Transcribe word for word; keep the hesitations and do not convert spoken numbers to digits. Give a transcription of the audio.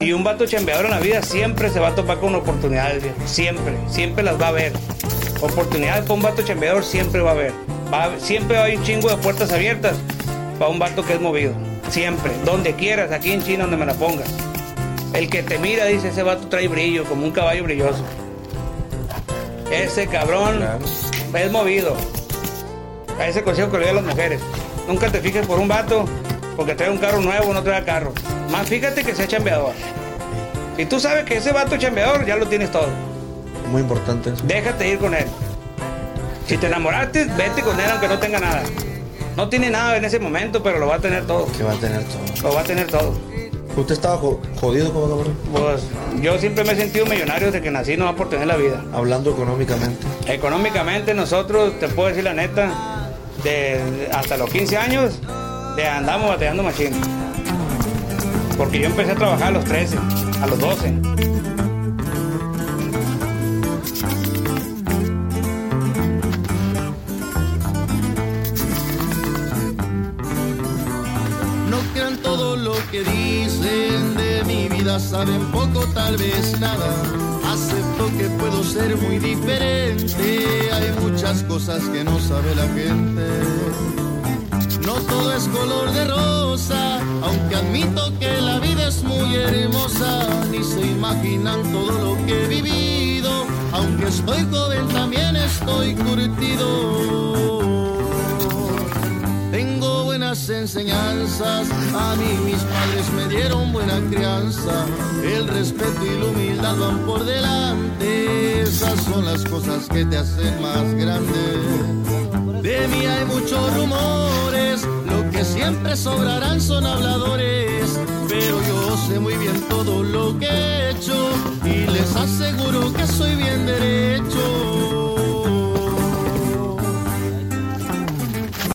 Y un vato chambeador en la vida siempre se va a topar con oportunidades, viejo. Siempre, siempre las va a ver. Oportunidades para un vato chambeador siempre va a haber. Va a, siempre hay un chingo de puertas abiertas para un vato que es movido. Siempre, donde quieras, aquí en China, donde me la pongas. El que te mira dice, ese vato trae brillo, como un caballo brilloso. Ese cabrón claro. Es movido. A ese consejo que le doy a las mujeres. Nunca te fijes por un vato porque trae un carro nuevo o no trae carro. Más fíjate que sea chambeador. Si tú sabes que ese vato es chambeador, ya lo tienes todo. Muy importante eso. Déjate ir con él. Si te enamoraste, vete con él aunque no tenga nada. No tiene nada en ese momento, pero lo va a tener todo. Que va a tener todo. Lo va a tener todo. ¿Usted estaba jodido como cabrón? Pues yo siempre me he sentido millonario desde que nací, no va por tener la vida. Hablando económicamente. Económicamente nosotros, te puedo decir la neta, de hasta los quince años, de andamos batallando machín. Porque yo empecé a trabajar a los trece, a los doce. Que dicen de mi vida saben poco, tal vez nada. Acepto que puedo ser muy diferente. Hay muchas cosas que no sabe la gente. No todo es color de rosa, aunque admito que la vida es muy hermosa. Ni se imaginan todo lo que he vivido. Aunque estoy joven también estoy curtido. Tengo buenas enseñanzas, a mí mis padres me dieron buena crianza. El respeto y la humildad van por delante. Esas son las cosas que te hacen más grande. De mí hay muchos rumores, lo que siempre sobrarán son habladores. Pero yo sé muy bien todo lo que he hecho y les aseguro que soy bien